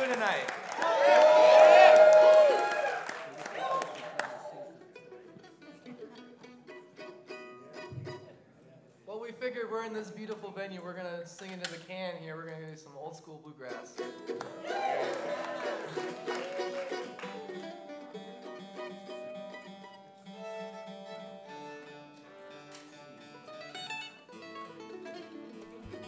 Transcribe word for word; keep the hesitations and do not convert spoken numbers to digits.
singing tonight? Well, we figured we're in this beautiful venue. We're gonna sing into the can here. We're gonna do some old school bluegrass.